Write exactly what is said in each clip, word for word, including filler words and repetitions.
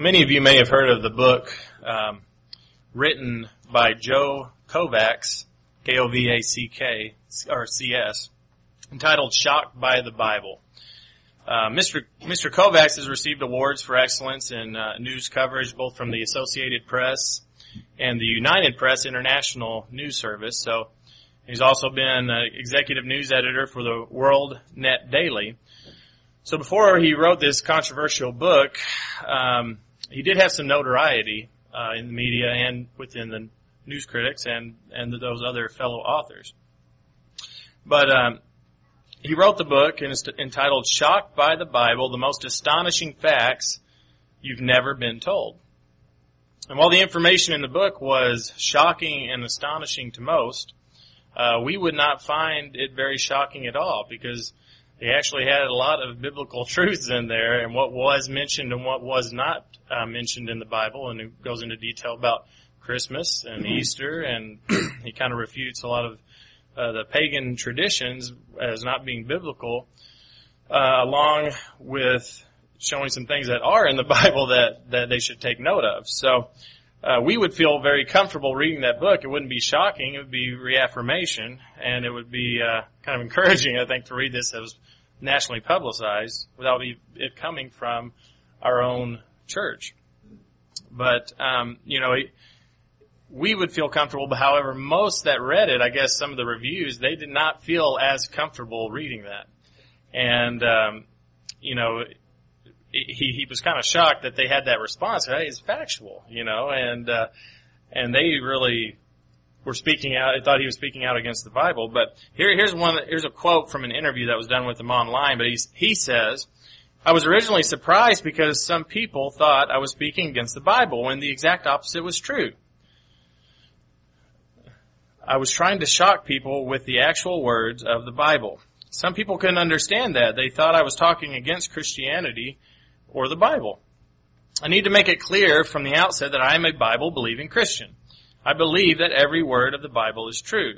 Many of you may have heard of the book um, written by Joe Kovacs, K O V A C K, or C S, entitled Shocked by the Bible. Uh, Mister Mister Kovacs has received awards for excellence in uh, news coverage, both from the Associated Press and the United Press International News Service. So he's also been uh, executive news editor for the World Net Daily. So before he wrote this controversial book, um, he did have some notoriety uh, in the media and within the news critics and, and those other fellow authors. But um, he wrote the book and it's entitled Shocked by the Bible, the Most Astonishing Facts You've Never Been Told. And while the information in the book was shocking and astonishing to most, uh, we would not find it very shocking at all, because he actually had a lot of biblical truths in there, and what was mentioned and what was not uh, mentioned in the Bible, and it goes into detail about Christmas and Easter, and he kind of refutes a lot of uh, the pagan traditions as not being biblical, uh, along with showing some things that are in the Bible that, that they should take note of. So uh, we would feel very comfortable reading that book. It wouldn't be shocking. It would be reaffirmation, and it would be uh, kind of encouraging, I think, to read this as nationally publicized without it coming from our own church. But, um, you know, we would feel comfortable, but however, most that read it, I guess some of the reviews, they did not feel as comfortable reading that. And, um, you know, he, he was kind of shocked that they had that response. Hey, it's factual, you know, and, uh, and they really were speaking out. I thought he was speaking out against the Bible. But here, here's one. Here's a quote from an interview that was done with him online. But he's, he says, "I was originally surprised because some people thought I was speaking against the Bible when the exact opposite was true. I was trying to shock people with the actual words of the Bible. Some people couldn't understand that. They thought I was talking against Christianity or the Bible. I need to make it clear from the outset that I am a Bible-believing Christian. I believe that every word of the Bible is true."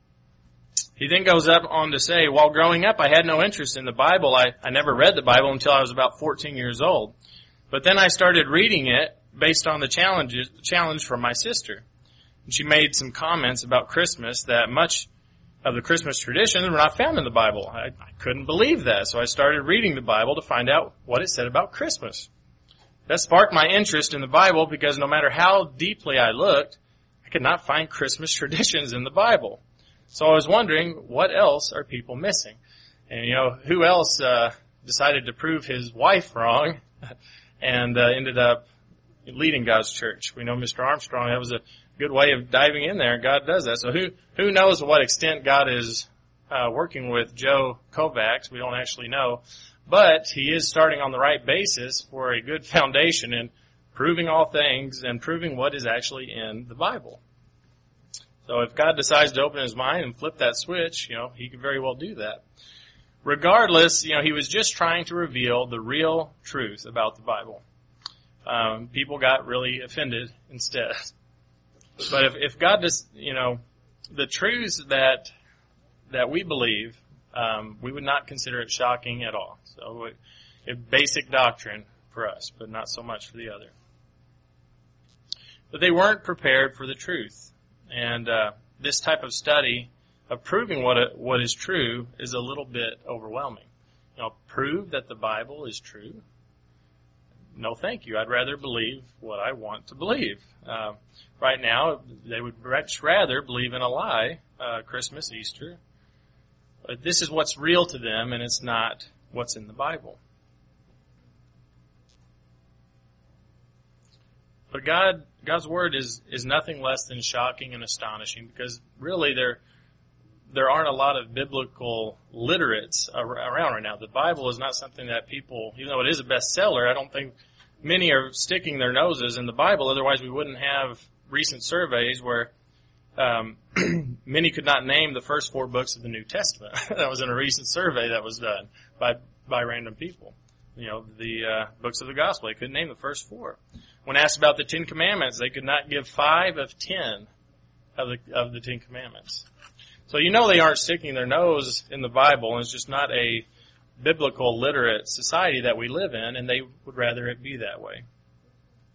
He then goes up on to say, "While growing up, I had no interest in the Bible. I, I never read the Bible until I was about fourteen years old. But then I started reading it based on the challenges, challenge from my sister. And she made some comments about Christmas that much of the Christmas traditions were not found in the Bible. I, I couldn't believe that, so I started reading the Bible to find out what it said about Christmas. That sparked my interest in the Bible because no matter how deeply I looked, I could not find Christmas traditions in the Bible. So I was wondering, what else are people missing?" And, you know, who else uh, decided to prove his wife wrong and uh, ended up leading God's church? We know Mister Armstrong. That was a good way of diving in there, and God does that. So who who knows to what extent God is uh, working with Joe Kovacs? We don't actually know. But he is starting on the right basis for a good foundation in proving all things and proving what is actually in the Bible. So if God decides to open his mind and flip that switch, you know, he could very well do that. Regardless, you know, he was just trying to reveal the real truth about the Bible. Um, people got really offended instead. But if, if God does, you know, the truths that that we believe, um, we would not consider it shocking at all. So it, it basic doctrine for us, but not so much for the other. But they weren't prepared for the truth. And uh, this type of study of proving what it, what is true is a little bit overwhelming. You know, prove that the Bible is true? No, thank you. I'd rather believe what I want to believe. Uh, right now, they would much rather believe in a lie, uh, Christmas, Easter. But this is what's real to them, and it's not what's in the Bible. But God, God's Word is, is nothing less than shocking and astonishing, because really there, there aren't a lot of biblical literates around right now. The Bible is not something that people, even though it is a bestseller, I don't think many are sticking their noses in the Bible. Otherwise, we wouldn't have recent surveys where um, many could not name the first four books of the New Testament. That was in a recent survey that was done by by random people. You know, the uh, books of the Gospel, they couldn't name the first four. When asked about the Ten Commandments, they could not give five of ten of the of the Ten Commandments. So you know they aren't sticking their nose in the Bible, and it's just not a biblical literate society that we live in, and they would rather it be that way.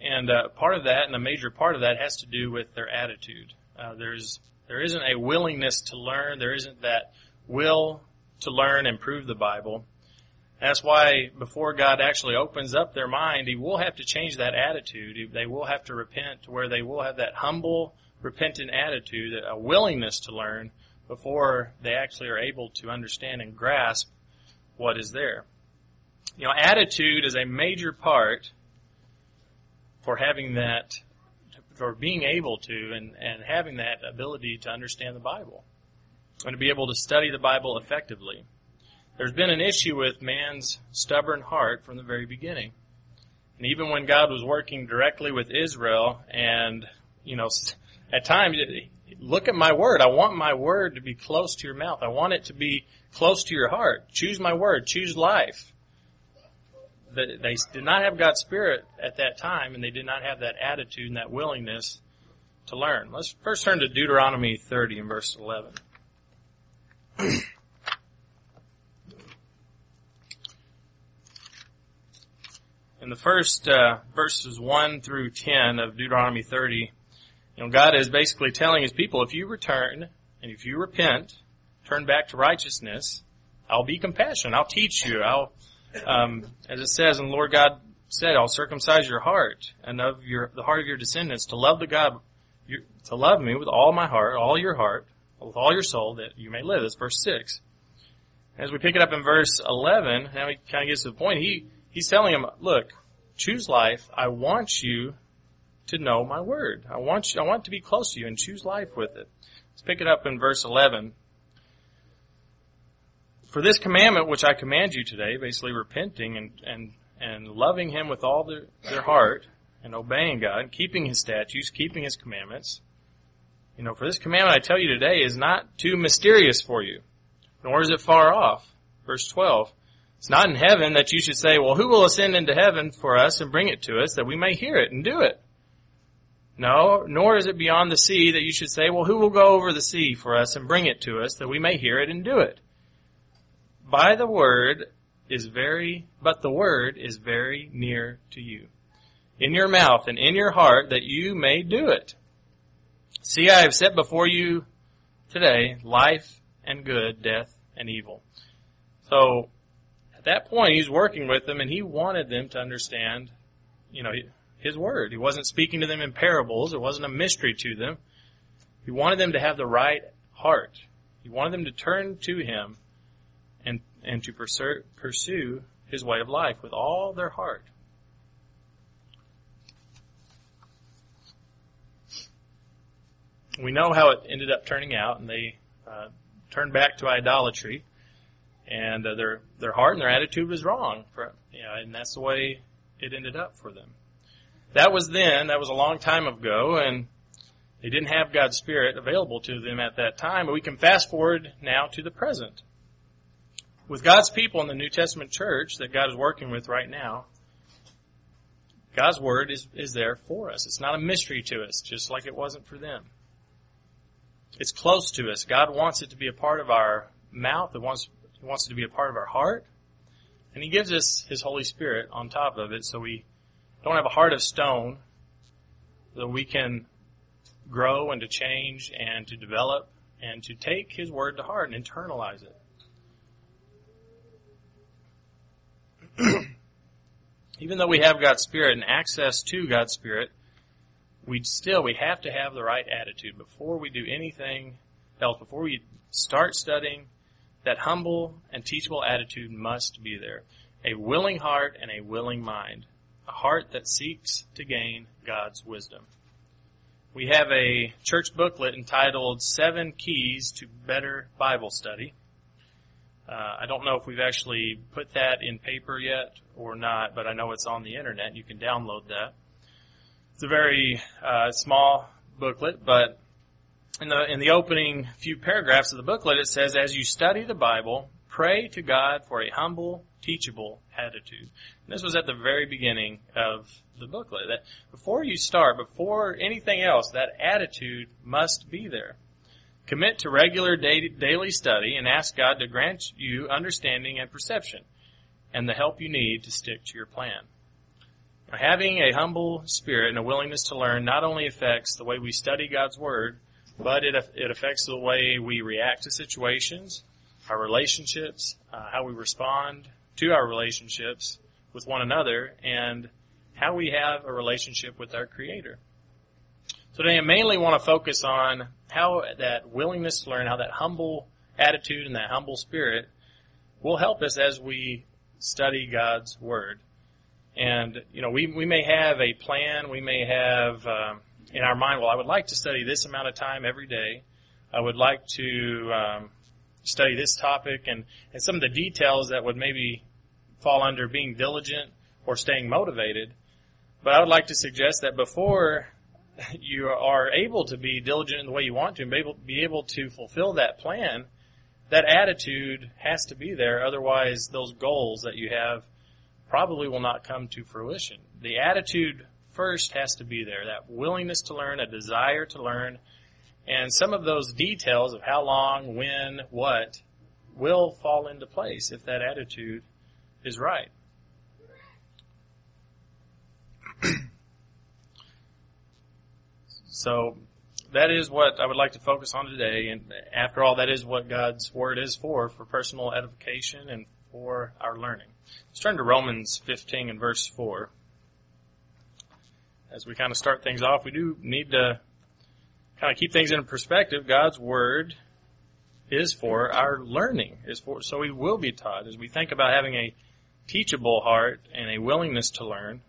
And uh, part of that, and a major part of that, has to do with their attitude. Uh, there's there isn't a willingness to learn. There isn't that will to learn and prove the Bible. That's why before God actually opens up their mind, He will have to change that attitude. They will have to repent to where they will have that humble, repentant attitude, a willingness to learn before they actually are able to understand and grasp what is there. You know, attitude is a major part for having that, for being able to and, and having that ability to understand the Bible and to be able to study the Bible effectively. There's been an issue with man's stubborn heart from the very beginning. And even when God was working directly with Israel and, you know, at times, look at my word. I want my word to be close to your mouth. I want it to be close to your heart. Choose my word. Choose life. They did not have God's Spirit at that time, and they did not have that attitude and that willingness to learn. Let's first turn to Deuteronomy thirty and verse eleven. In the first uh, verses one through ten of Deuteronomy thirty, you know, God is basically telling His people, if you return and if you repent, turn back to righteousness, I'll be compassionate. I'll teach you. I'll, um, as it says, and the Lord God said, I'll circumcise your heart and of your the heart of your descendants to love the God, your, to love me with all my heart, all your heart, with all your soul, that you may live. That's verse six. As we pick it up in verse eleven, now he kind of gets to the point. He he's telling them, look, choose life. I want you to know my word. I want you, I want to be close to you and choose life with it. Let's pick it up in verse eleven. For this commandment which I command you today, basically repenting and, and, and loving Him with all their, their heart and obeying God, keeping His statutes, keeping His commandments. You know, for this commandment I tell you today is not too mysterious for you, nor is it far off. Verse twelve. It's not in heaven that you should say, well, who will ascend into heaven for us and bring it to us that we may hear it and do it? No, nor is it beyond the sea that you should say, well, who will go over the sea for us and bring it to us that we may hear it and do it? By the word is very, but the word is very near to you, in your mouth and in your heart, that you may do it. See, I have set before you today life and good, death and evil. So, at that point, He's working with them, and He wanted them to understand, you know, His word. He wasn't speaking to them in parables. It wasn't a mystery to them. He wanted them to have the right heart. He wanted them to turn to Him and, and to pursue, pursue His way of life with all their heart. We know how it ended up turning out, and they uh, turned back to idolatry. And uh, their their heart and their attitude was wrong, for, you know, and that's the way it ended up for them. That was then. That was a long time ago, and they didn't have God's Spirit available to them at that time. But we can fast forward now to the present. With God's people in the New Testament church that God is working with right now, God's Word is, is there for us. It's not a mystery to us, just like it wasn't for them. It's close to us. God wants it to be a part of our mouth. It wants He wants it to be a part of our heart. And He gives us His Holy Spirit on top of it so we don't have a heart of stone, so we can grow and to change and to develop and to take His Word to heart and internalize it. Even though we have God's Spirit and access to God's Spirit, we still, we have to have the right attitude before we do anything else, before we start studying. That humble and teachable attitude must be there. A willing heart and a willing mind. A heart that seeks to gain God's wisdom. We have a church booklet entitled Seven Keys to Better Bible Study. Uh, I don't know if we've actually put that in paper yet or not, but I know it's on the internet. You can download that. It's a very uh, small booklet, but In the, in the opening few paragraphs of the booklet, it says, as you study the Bible, pray to God for a humble, teachable attitude. And this was at the very beginning of the booklet. That before you start, before anything else, that attitude must be there. Commit to regular daily study and ask God to grant you understanding and perception and the help you need to stick to your plan. Having a humble spirit and a willingness to learn not only affects the way we study God's Word, but it it affects the way we react to situations, our relationships, uh, how we respond to our relationships with one another, and how we have a relationship with our Creator. So today I mainly want to focus on how that willingness to learn, how that humble attitude and that humble spirit will help us as we study God's Word. And, you know, we, we may have a plan, we may have um, in our mind, well, I would like to study this amount of time every day. I would like to um, study this topic, and, and some of the details that would maybe fall under being diligent or staying motivated. But I would like to suggest that before you are able to be diligent in the way you want to and be able, be able to fulfill that plan, that attitude has to be there. Otherwise, those goals that you have probably will not come to fruition. The attitude first has to be there, that willingness to learn, a desire to learn, and some of those details of how long, when, what will fall into place if that attitude is right. So that is what I would like to focus on today, and after all, that is what God's Word is for, for personal edification and for our learning. Let's turn to Romans fifteen and verse four. As we kind of start things off, we do need to kind of keep things in perspective. God's Word is for our learning, is for so we will be taught. As we think about having a teachable heart and a willingness to learn,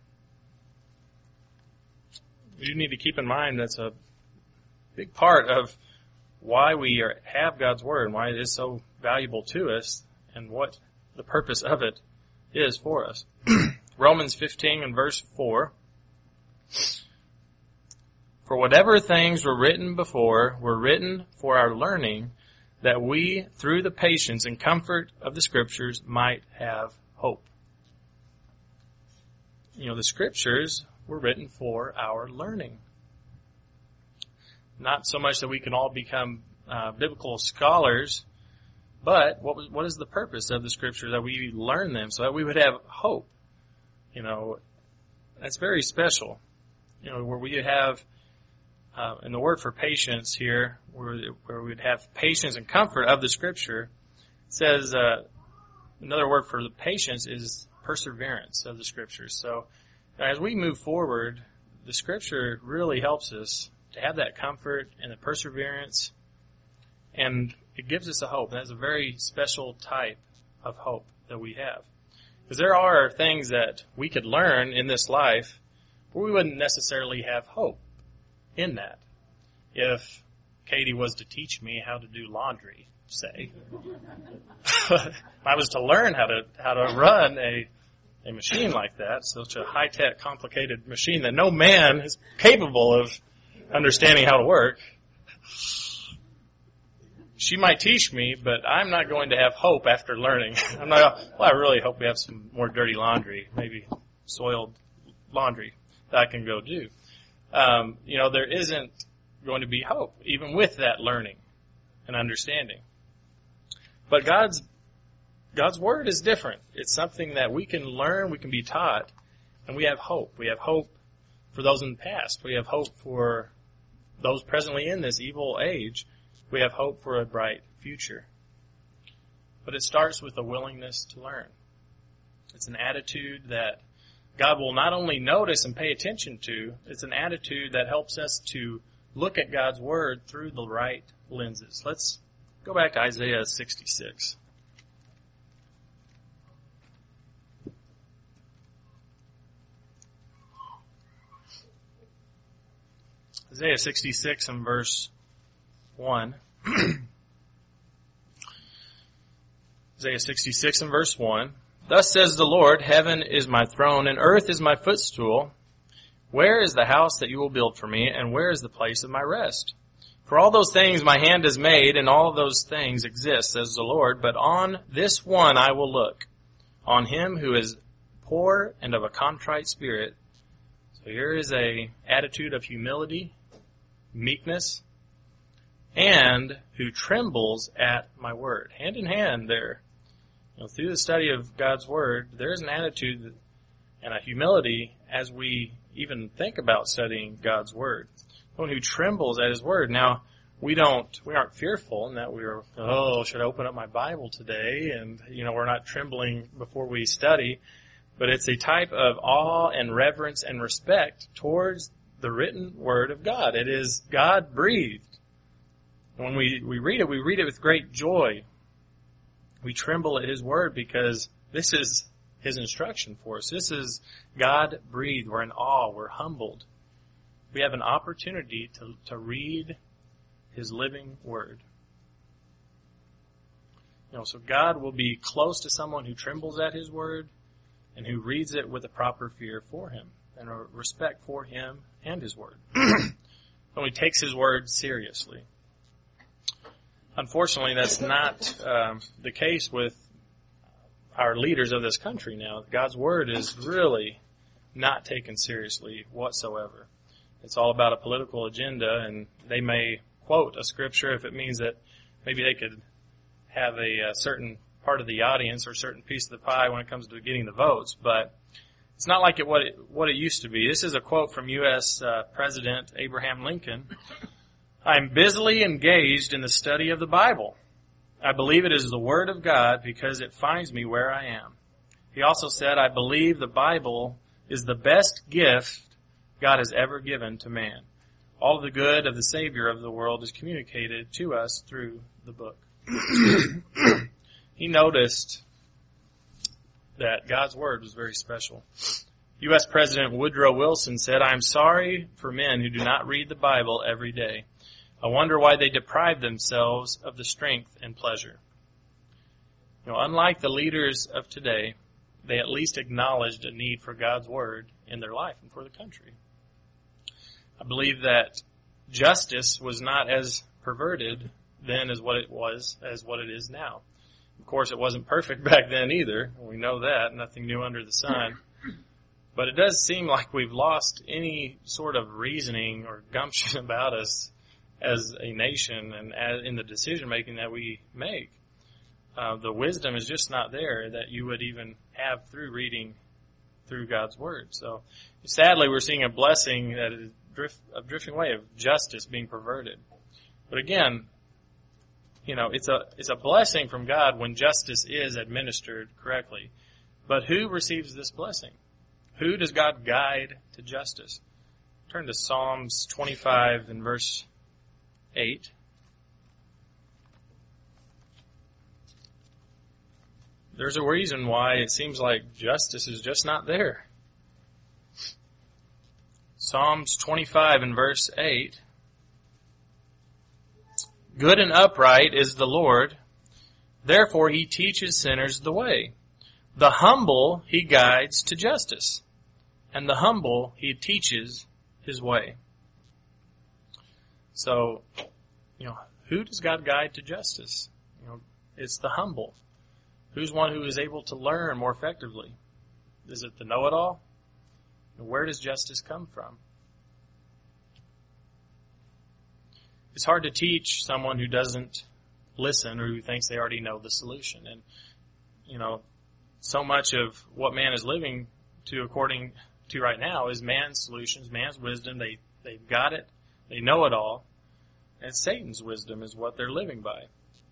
we do need to keep in mind that's a big part of why we are, have God's Word and why it is so valuable to us and what the purpose of it is for us. Romans fifteen and verse four. For whatever things were written before were written for our learning, that we, through the patience and comfort of the Scriptures, might have hope. You know, the Scriptures were written for our learning. Not so much that we can all become uh, biblical scholars, but what was, what is the purpose of the Scripture? That we learn them so that we would have hope. You know, that's very special. You know, where we have, uh, in the word for patience here, where, where we'd have patience and comfort of the Scripture, it says, uh, another word for the patience is perseverance of the Scriptures. So, as we move forward, the Scripture really helps us to have that comfort and the perseverance, and it gives us a hope. That's a very special type of hope that we have. Because there are things that we could learn in this life, but we wouldn't necessarily have hope in that. If Katie was to teach me how to do laundry, say, if I was to learn how to how to run a a machine like that, such a high-tech, complicated machine that no man is capable of understanding how to work, she might teach me, but I'm not going to have hope after learning. I'm not. Well, I really hope we have some more dirty laundry, maybe soiled laundry that I can go do. Um, you know, there isn't going to be hope, even with that learning and understanding. But God's God's Word is different. It's something that we can learn, we can be taught, and we have hope. We have hope for those in the past. We have hope for those presently in this evil age. We have hope for a bright future. But it starts with a willingness to learn. It's an attitude that God will not only notice and pay attention to, it's an attitude that helps us to look at God's Word through the right lenses. Let's go back to Isaiah sixty-six. Isaiah sixty-six and verse one. Isaiah sixty-six and verse one. Thus says the Lord, heaven is my throne, and earth is my footstool. Where is the house that you will build for me, and where is the place of my rest? For all those things my hand has made, and all of those things exist, says the Lord, but on this one I will look, on him who is poor and of a contrite spirit. So here is a attitude of humility, meekness, and who trembles at my word. Hand in hand there. You know, through the study of God's Word, there is an attitude and a humility as we even think about studying God's Word. Someone who trembles at His Word. Now, we don't, we aren't fearful in that we're, oh, should I open up my Bible today? And, you know, we're not trembling before we study. But it's a type of awe and reverence and respect towards the written Word of God. It is God-breathed. And when we, we read it, we read it with great joy. We tremble at His Word because this is His instruction for us. This is God-breathed. We're in awe. We're humbled. We have an opportunity to, to read His living Word. You know, so God will be close to someone who trembles at His Word and who reads it with a proper fear for Him and a respect for Him and His Word. When He takes His Word seriously. Unfortunately, that's not um, the case with our leaders of this country now. God's Word is really not taken seriously whatsoever. It's all about a political agenda, and they may quote a scripture if it means that maybe they could have a, a certain part of the audience or a certain piece of the pie when it comes to getting the votes, but it's not like it what it what it used to be. This is a quote from U S Uh, President Abraham Lincoln. "I'm busily engaged in the study of the Bible. I believe it is the Word of God because it finds me where I am." He also said, "I believe the Bible is the best gift God has ever given to man. All of the good of the Savior of the world is communicated to us through the book." He noticed that God's Word was very special. U S President Woodrow Wilson said, "I'm sorry for men who do not read the Bible every day. I wonder why they deprive themselves of the strength and pleasure." You know, unlike the leaders of today, they at least acknowledged a need for God's Word in their life and for the country. I believe that justice was not as perverted then as what it was, as what it is now. Of course, it wasn't perfect back then either. We know that. Nothing new under the sun. But it does seem like we've lost any sort of reasoning or gumption about us as a nation and as in the decision making that we make. Uh, the wisdom is just not there that you would even have through reading through God's Word. So sadly, we're seeing a blessing that is drift, a drifting away of justice being perverted. But again, you know, it's a it's a blessing from God when justice is administered correctly. But who receives this blessing? Who does God guide to justice? Turn to Psalms twenty-five and verse eight. There's a reason why it seems like justice is just not there. Psalms twenty-five and verse eight. "Good and upright is the Lord, therefore He teaches sinners the way. The humble He guides to justice, and the humble He teaches His way." So, you know, who does God guide to justice? You know, it's the humble. Who's one who is able to learn more effectively? Is it the know-it-all? Where does justice come from? It's hard to teach someone who doesn't listen or who thinks they already know the solution. And, you know, so much of what man is living to according to right now is man's solutions, man's wisdom. They, they've got it. They know it all. And Satan's wisdom is what they're living by.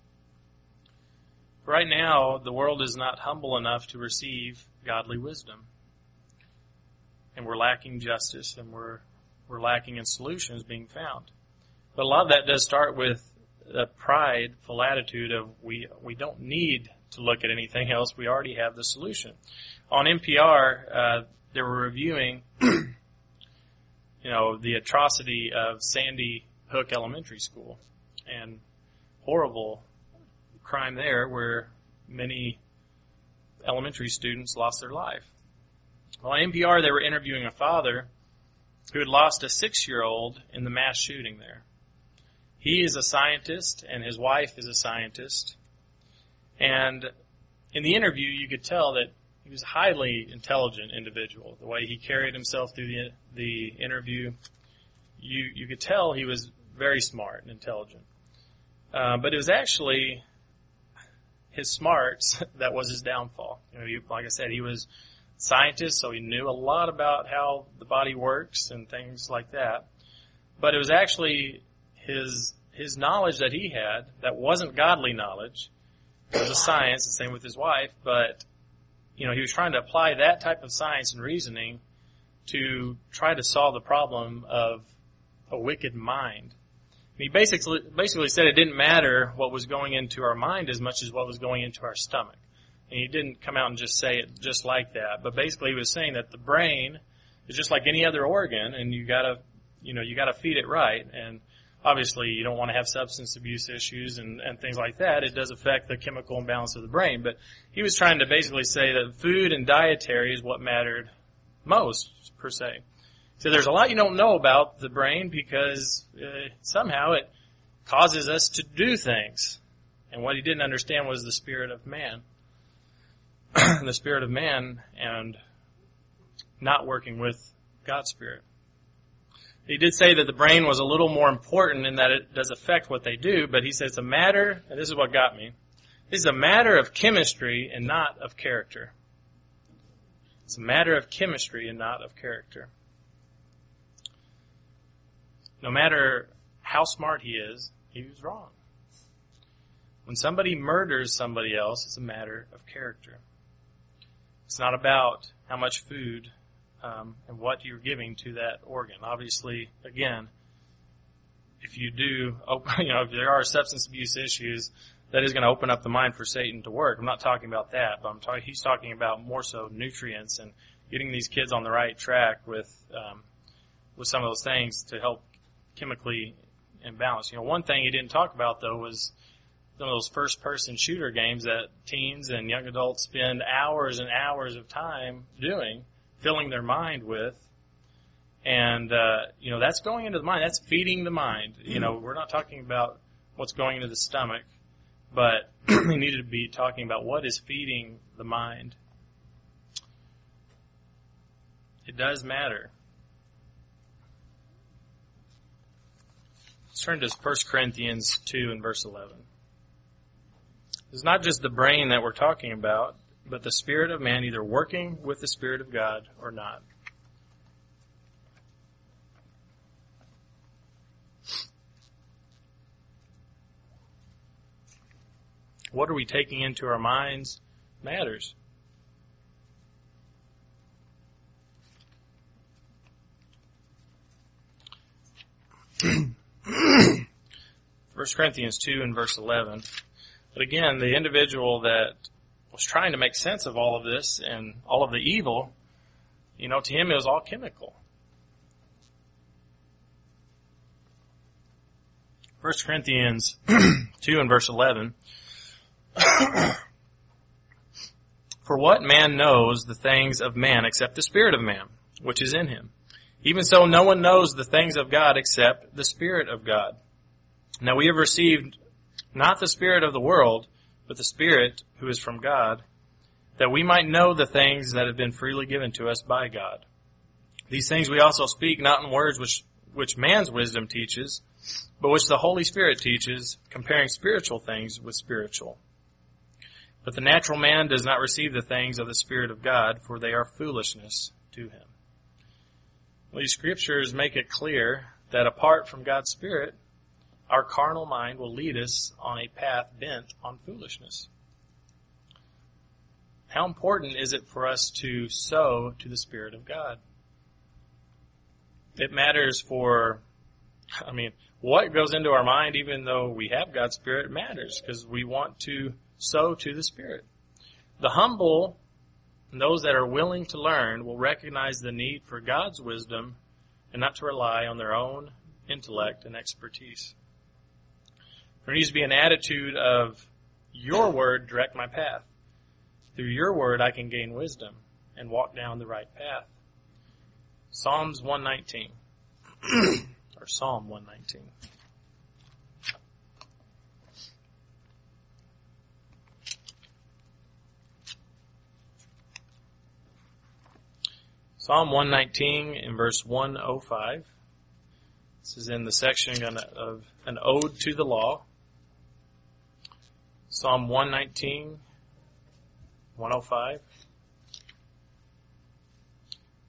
Right now, the world is not humble enough to receive godly wisdom. And we're lacking justice, and we're we're lacking in solutions being found. But a lot of that does start with a prideful attitude of we we don't need to look at anything else. We already have the solution. On N P R, uh, they were reviewing, you know, the atrocity of Sandy Hook Elementary School and horrible crime there where many elementary students lost their life. Well, on N P R, they were interviewing a father who had lost a six-year-old in the mass shooting there. He is a scientist, and his wife is a scientist. And in the interview, you could tell that he was a highly intelligent individual. The way he carried himself through the the interview, you you could tell he was very smart and intelligent. Uh, but it was actually his smarts that was his downfall. You know, he, like I said, he was scientist, so he knew a lot about how the body works and things like that. But it was actually his his knowledge that he had that wasn't godly knowledge. It was a science, the same with his wife, but you know, he was trying to apply that type of science and reasoning to try to solve the problem of a wicked mind. And he basically basically said it didn't matter what was going into our mind as much as what was going into our stomach. And he didn't come out and just say it just like that, but basically he was saying that the brain is just like any other organ, and you gotta, you know, you gotta feed it right. And obviously you don't want to have substance abuse issues and, and things like that. It does affect the chemical imbalance of the brain, but he was trying to basically say that food and dietary is what mattered most, per se. So there's a lot you don't know about the brain because uh, somehow it causes us to do things. And what he didn't understand was the spirit of man. The spirit of man and not working with God's spirit. He did say that the brain was a little more important in that it does affect what they do, but he said it's a matter, and this is what got me, this is a matter of chemistry and not of character. It's a matter of chemistry and not of character. No matter how smart he is, he was wrong. When somebody murders somebody else, it's a matter of character. It's not about how much food um, and what you're giving to that organ. Obviously, again, if you do, you know, if there are substance abuse issues, that is going to open up the mind for Satan to work. I'm not talking about that, but I'm talking, he's talking about more so nutrients and getting these kids on the right track with um, with some of those things to help chemically imbalance. You know, one thing he didn't talk about though was some of those first-person shooter games that teens and young adults spend hours and hours of time doing, filling their mind with. And, uh, you know, that's going into the mind. That's feeding the mind. You know, we're not talking about what's going into the stomach, but we need to be talking about what is feeding the mind. It does matter. Let's turn to First Corinthians two and verse eleven. It's not just the brain that we're talking about, but the spirit of man either working with the Spirit of God or not. What are we taking into our minds matters. First Corinthians two and verse eleven. But again, the individual that was trying to make sense of all of this and all of the evil, you know, to him it was all chemical. First Corinthians two and verse eleven. For what man knows the things of man except the spirit of man, which is in him? Even so, no one knows the things of God except the Spirit of God. Now we have received not the spirit of the world, but the Spirit who is from God, that we might know the things that have been freely given to us by God. These things we also speak, not in words which, which man's wisdom teaches, but which the Holy Spirit teaches, comparing spiritual things with spiritual. But the natural man does not receive the things of the Spirit of God, for they are foolishness to him. Well, these scriptures make it clear that apart from God's Spirit, our carnal mind will lead us on a path bent on foolishness. How important is it for us to sow to the Spirit of God? It matters for, I mean, what goes into our mind, even though we have God's Spirit, matters because we want to sow to the Spirit. The humble and those that are willing to learn will recognize the need for God's wisdom and not to rely on their own intellect and expertise. There needs to be an attitude of, your word direct my path. Through your word I can gain wisdom and walk down the right path. Psalms one nineteen. Or Psalm one nineteen. Psalm one nineteen in verse one oh five. This is in the section of an ode to the law. Psalm one nineteen, one oh five.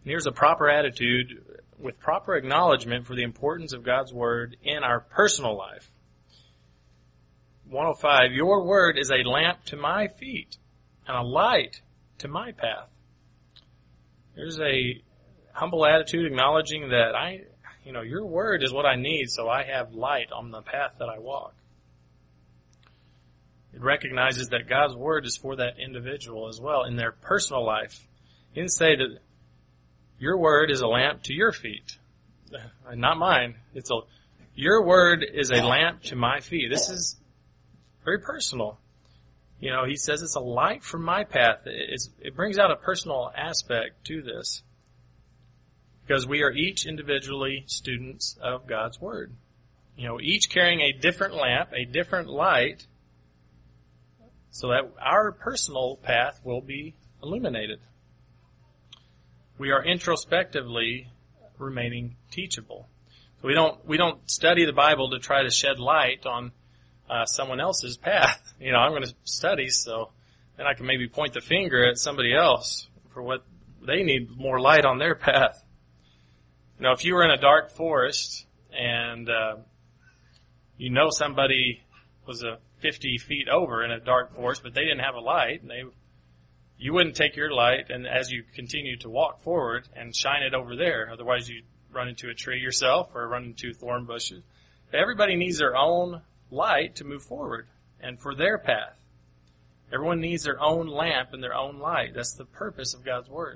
And here's a proper attitude with proper acknowledgement for the importance of God's Word in our personal life. one oh five, your Word is a lamp to my feet and a light to my path. There's a humble attitude acknowledging that I, you know, your Word is what I need so I have light on the path that I walk. It recognizes that God's Word is for that individual as well in their personal life. He didn't say that your Word is a lamp to your feet. Not mine. It's a, your Word is a lamp to my feet. This is very personal. You know, he says it's a light for my path. It's, it brings out a personal aspect to this. Because we are each individually students of God's Word. You know, each carrying a different lamp, a different light, so that our personal path will be illuminated. We are introspectively remaining teachable. So we don't we don't study the Bible to try to shed light on uh, someone else's path. You know, I'm going to study so then I can maybe point the finger at somebody else for what they need more light on their path. You know, if you were in a dark forest and uh, you know somebody was a fifty feet over in a dark forest, but they didn't have a light, and they you wouldn't take your light and as you continue to walk forward and shine it over there. Otherwise you'd run into a tree yourself or run into thorn bushes. Everybody needs their own light to move forward and for their path. Everyone needs their own lamp and their own light. That's the purpose of God's Word.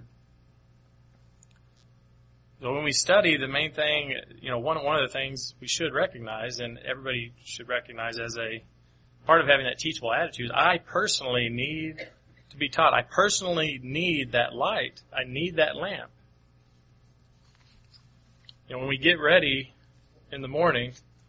So when we study, the main thing, you know, one, one of the things we should recognize, and everybody should recognize as a part of having that teachable attitude, I personally need to be taught. I personally need that light. I need that lamp. You know, when we get ready in the morning,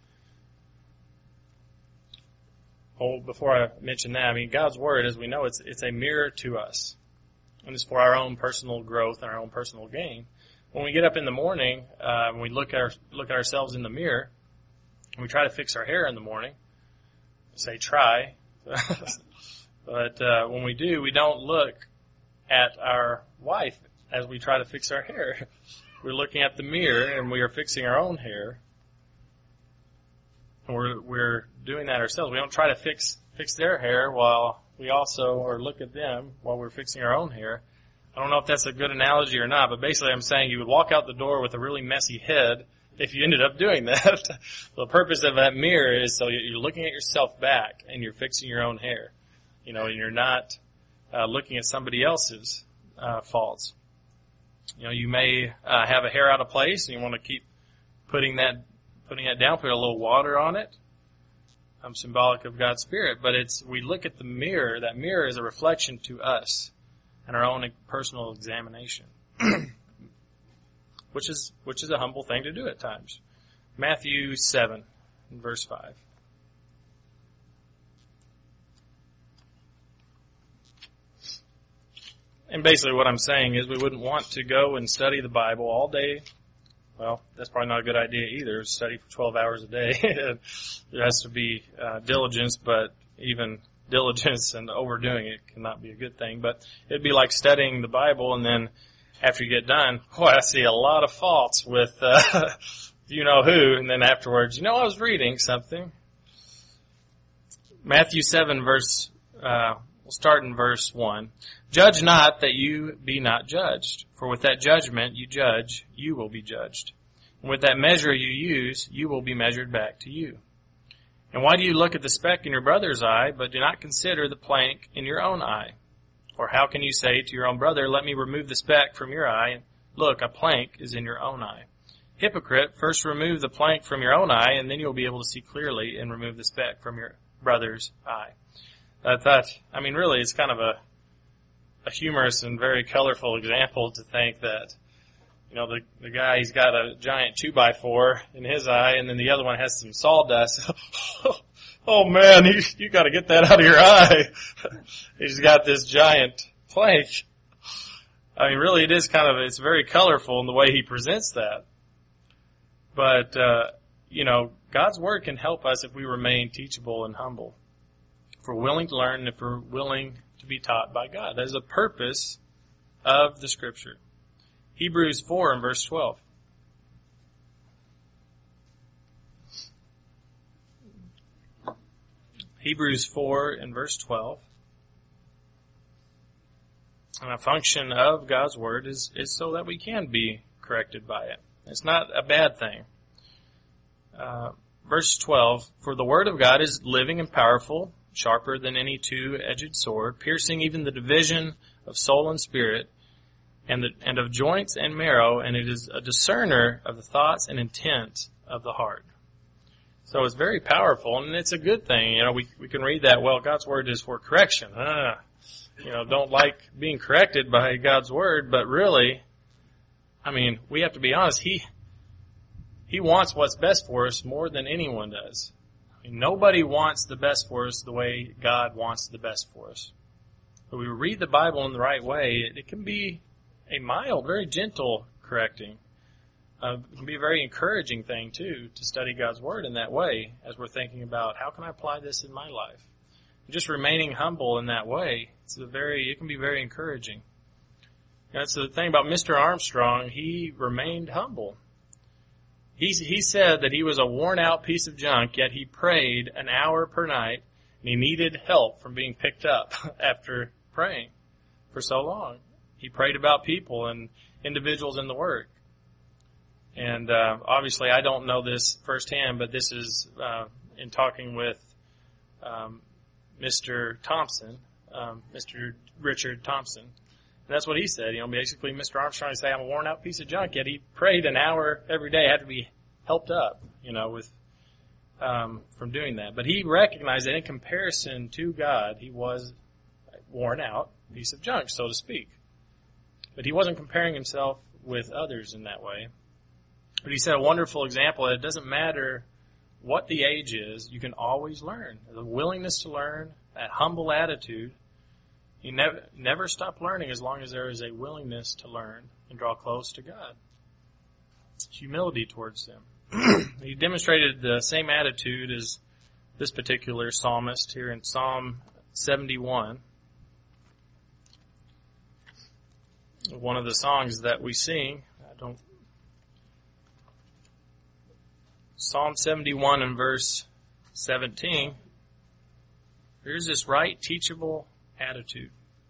oh, before I mention that, I mean, God's Word, as we know, it's it's a mirror to us. And it's for our own personal growth and our own personal gain. When we get up in the morning, uh, when we look at our, look at ourselves in the mirror, and we try to fix our hair in the morning, say try, but uh, when we do, we don't look at our wife as we try to fix our hair. We're looking at the mirror and we are fixing our own hair. And we're we're doing that ourselves. We don't try to fix fix their hair while we also, or look at them while we're fixing our own hair. I don't know if that's a good analogy or not, but basically I'm saying you would walk out the door with a really messy head if you ended up doing that. The purpose of that mirror is so you're looking at yourself back and you're fixing your own hair. You know, and you're not uh, looking at somebody else's uh, faults. You know, you may uh, have a hair out of place and you want to keep putting that putting that down, put a little water on it. I'm symbolic of God's Spirit, but it's we look at the mirror. That mirror is a reflection to us and our own personal examination, which is which is a humble thing to do at times. Matthew seven, verse five. And basically what I'm saying is we wouldn't want to go and study the Bible all day. Well, that's probably not a good idea either, study for twelve hours a day. There has to be uh, diligence, but even diligence and overdoing it cannot be a good thing. But it'd be like studying the Bible and then after you get done, boy, I see a lot of faults with uh, you know who, and then afterwards, you know, I was reading something. Matthew seven, verse, uh, we'll start in verse one. Judge not that you be not judged, for with that judgment you judge, you will be judged. And with that measure you use, you will be measured back to you. And why do you look at the speck in your brother's eye, but do not consider the plank in your own eye? Or how can you say to your own brother, let me remove the speck from your eye, and look, a plank is in your own eye? Hypocrite, first remove the plank from your own eye, and then you'll be able to see clearly and remove the speck from your brother's eye. I thought, I mean, really, it's kind of a, a humorous and very colorful example to think that, you know, the, the guy, he's got a giant two by four in his eye, and then the other one has some sawdust. Oh man, you, you gotta get that out of your eye. He's got this giant plank. I mean, really, it is kind of, it's very colorful in the way he presents that. But, uh, you know, God's Word can help us if we remain teachable and humble. If we're willing to learn, if we're willing to be taught by God. That is the purpose of the Scripture. Hebrews four and verse twelve. Hebrews four and verse twelve. And a function of God's Word is, is so that we can be corrected by it. It's not a bad thing. Uh, verse twelve, for the Word of God is living and powerful, sharper than any two-edged sword, piercing even the division of soul and spirit, and, the, and of joints and marrow, and it is a discerner of the thoughts and intent of the heart. So it's very powerful, and it's a good thing. You know, we we can read that, well, God's Word is for correction. Ah, you know, don't like being corrected by God's Word, but really, I mean, we have to be honest, He He wants what's best for us more than anyone does. I mean, nobody wants the best for us the way God wants the best for us. But we read the Bible in the right way, it, it can be a mild, very gentle correcting. Uh, it can be a very encouraging thing, too, to study God's Word in that way as we're thinking about how can I apply this in my life. And just remaining humble in that way, it's a very, it can be very encouraging. That's the thing about Mister Armstrong. He remained humble. He, he said that he was a worn-out piece of junk, yet he prayed an hour per night, and he needed help from being picked up after praying for so long. He prayed about people and individuals in the work. And uh, obviously, I don't know this firsthand, but this is uh, in talking with um, Mister Thompson, um, Mister Richard Thompson. And that's what he said. You know, basically, Mister Armstrong would say, "I'm a worn-out piece of junk." Yet he prayed an hour every day. Had to be helped up, you know, with um, from doing that. But he recognized that in comparison to God, he was a worn-out piece of junk, so to speak. But he wasn't comparing himself with others in that way. But he said a wonderful example that it doesn't matter what the age is, you can always learn. The willingness to learn, that humble attitude, you never never stop learning as long as there is a willingness to learn and draw close to God. Humility towards Him. He demonstrated the same attitude as this particular psalmist here in Psalm seventy-one. One of the songs that we sing. I don't Psalm seventy-one and verse seventeen. Here's this right, teachable attitude.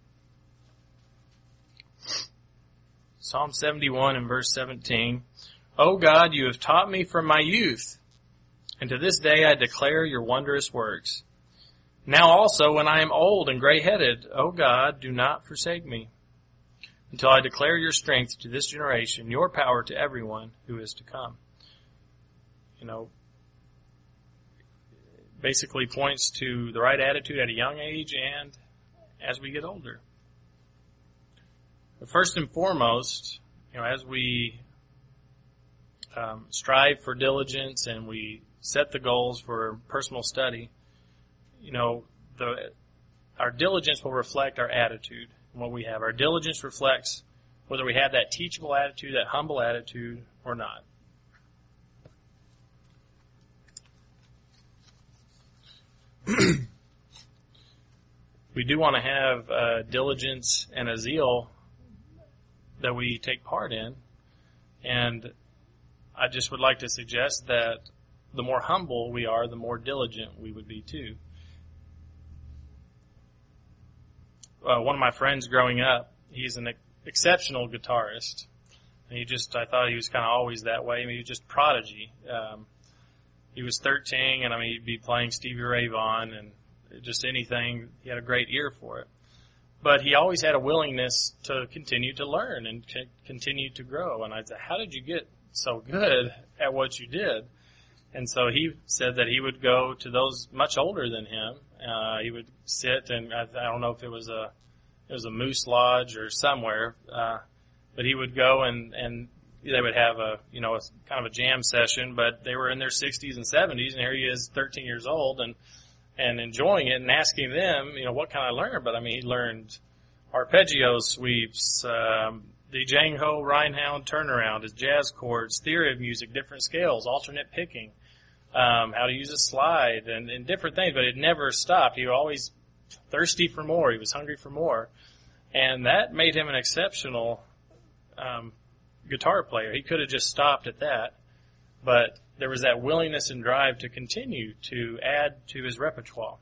Psalm seventy-one and verse seventeen. O God, you have taught me from my youth, and to this day I declare your wondrous works. Now also when I am old and gray-headed, O God, do not forsake me, until I declare your strength to this generation, your power to everyone who is to come. You know, basically points to the right attitude at a young age and as we get older. But first and foremost, you know, as we um, strive for diligence and we set the goals for personal study, you know, the our diligence will reflect our attitude and what we have. Our diligence reflects whether we have that teachable attitude, that humble attitude, or not. We do want to have uh, diligence and a zeal that we take part in, and I just would like to suggest that the more humble we are, the more diligent we would be too. Uh, one of my friends growing up, he's an ex- exceptional guitarist. And he just, I thought he was kind of always that way. I mean, he was just prodigy. Um, He was thirteen, and I mean, he'd be playing Stevie Ray Vaughan and just anything. He had a great ear for it. But he always had a willingness to continue to learn and c- continue to grow. And I said, how did you get so good at what you did? And so he said that he would go to those much older than him. Uh, he would sit, and I, I don't know if it was a it was a Moose Lodge or somewhere, uh, but he would go and and they would have a, you know, a kind of a jam session, but they were in their sixties and seventies, and here he is, thirteen years old, and and enjoying it and asking them, you know, what can I learn? But I mean, he learned arpeggio sweeps, um, the Jang Ho Rhinehound turnaround, his jazz chords, theory of music, different scales, alternate picking, um, how to use a slide, and, and different things. But it never stopped. He was always thirsty for more. He was hungry for more, and that made him an exceptional um guitar player. He could have just stopped at that, but there was that willingness and drive to continue to add to his repertoire.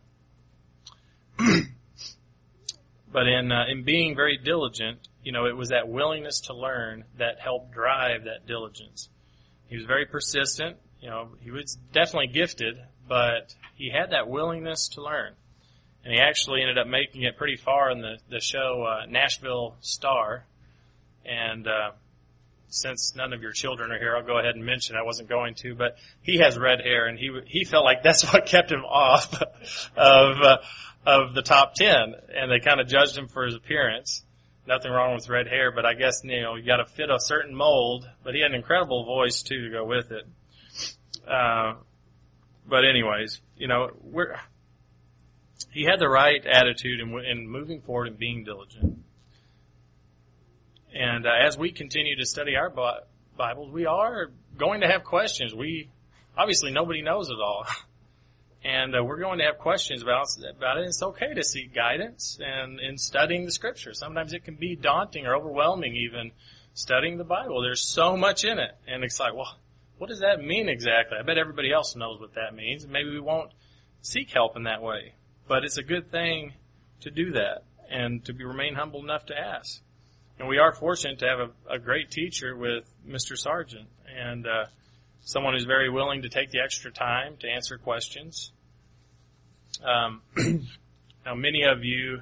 But in uh, in being very diligent, you know, it was that willingness to learn that helped drive that diligence. He was very persistent. You know, he was definitely gifted, but he had that willingness to learn. And he actually ended up making it pretty far in the, the show uh, Nashville Star. And uh, since none of your children are here, I'll go ahead and mention, I wasn't going to, but he has red hair, and he he felt like that's what kept him off of uh, of the top ten. And they kind of judged him for his appearance. Nothing wrong with red hair, but I guess, you know, you got to fit a certain mold. But he had an incredible voice, too, to go with it. Uh, but anyways, you know, we're, he had the right attitude in, in moving forward and being diligent. And uh, as we continue to study our Bibles, we are going to have questions. We, obviously, nobody knows it all. And uh, we're going to have questions about, about it. It's okay to seek guidance and in studying the Scripture. Sometimes it can be daunting or overwhelming even studying the Bible. There's so much in it. And it's like, well, what does that mean exactly? I bet everybody else knows what that means. Maybe we won't seek help in that way. But it's a good thing to do that and to be, remain humble enough to ask. And we are fortunate to have a, a great teacher with Mister Sargent and uh, someone who's very willing to take the extra time to answer questions. Um, now, many of you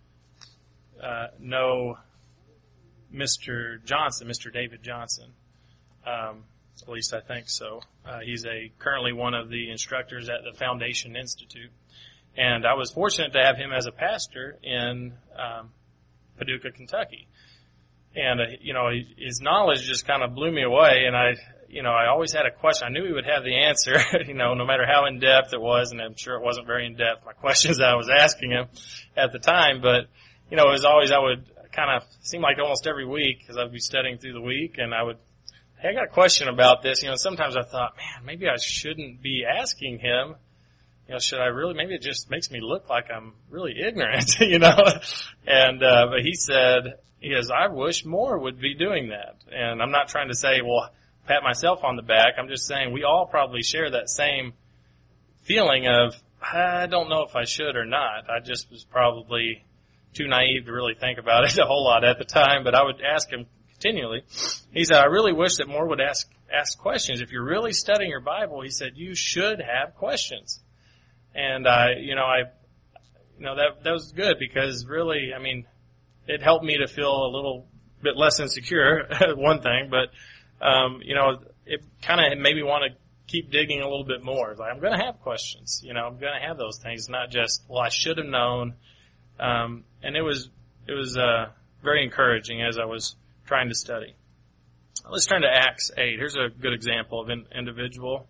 uh, know Mister Johnson, Mister David Johnson. Um, at least I think so. Uh, he's a currently one of the instructors at the Foundation Institute. And I was fortunate to have him as a pastor in um, Paducah, Kentucky. And, uh, you know, his knowledge just kind of blew me away. And I, you know, I always had a question. I knew he would have the answer, you know, no matter how in-depth it was. And I'm sure it wasn't very in-depth, my questions that I was asking him at the time. But, you know, as always, I would kind of seem like almost every week, because I would be studying through the week, and I would, hey, I got a question about this. You know, sometimes I thought, man, maybe I shouldn't be asking him. You know, should I really, maybe it just makes me look like I'm really ignorant, you know. And, uh, but he said, he goes, I wish more would be doing that. And I'm not trying to say, well, pat myself on the back. I'm just saying we all probably share that same feeling of, I don't know if I should or not. I just was probably too naive to really think about it a whole lot at the time, but I would ask him continually. He said, I really wish that more would ask, ask questions. If you're really studying your Bible, he said, you should have questions. And I, you know, I, you know, that, that was good because really, I mean, it helped me to feel a little bit less insecure, one thing, but, um, you know, it kind of made me want to keep digging a little bit more. Like, I'm going to have questions, you know, I'm going to have those things, not just, well, I should have known. Um, and it was, it was, uh, very encouraging as I was trying to study. Let's turn to Acts eight. Here's a good example of an individual.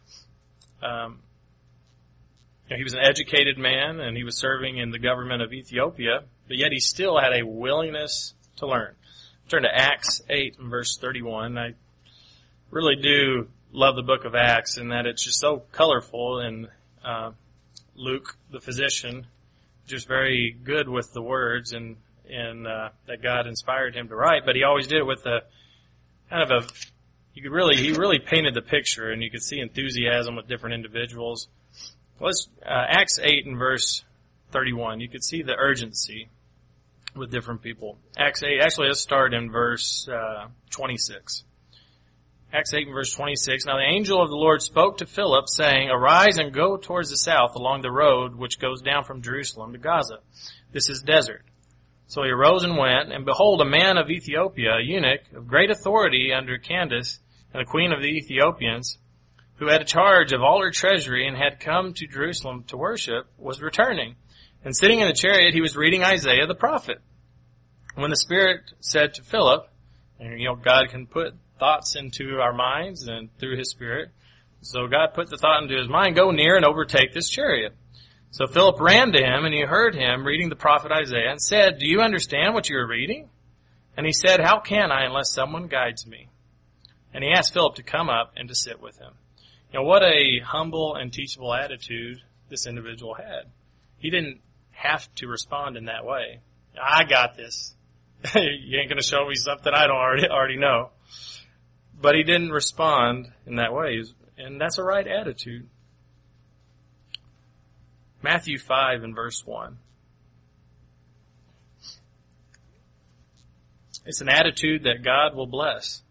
Um, you know, he was an educated man and he was serving in the government of Ethiopia, but yet he still had a willingness to learn. Turn to Acts eight and verse thirty-one. I really do love the book of Acts in that it's just so colorful, and uh, Luke, the physician, just very good with the words and, and uh, that God inspired him to write, but he always did it with a kind of a, you could really, he really painted the picture, and you could see enthusiasm with different individuals. Let's, uh, Acts eight and verse thirty-one, you could see the urgency with different people. Acts eight, actually let's start in verse uh, twenty-six. Acts eight and verse twenty-six, Now the angel of the Lord spoke to Philip, saying, Arise and go towards the south along the road which goes down from Jerusalem to Gaza. This is desert. So he arose and went, and behold, a man of Ethiopia, a eunuch of great authority under Candace, and the queen of the Ethiopians, who had charge of all her treasury and had come to Jerusalem to worship, was returning. And sitting in the chariot, he was reading Isaiah the prophet. When the Spirit said to Philip, and you know, God can put thoughts into our minds and through his Spirit. So God put the thought into his mind, go near and overtake this chariot. So Philip ran to him, and he heard him reading the prophet Isaiah, and said, Do you understand what you are reading? And he said, How can I unless someone guides me? And he asked Philip to come up and to sit with him. You know, what a humble and teachable attitude this individual had. He didn't have to respond in that way. I got this. You ain't going to show me something I don't already already know. But he didn't respond in that way, and that's a right attitude. Matthew five and verse one. It's an attitude that God will bless.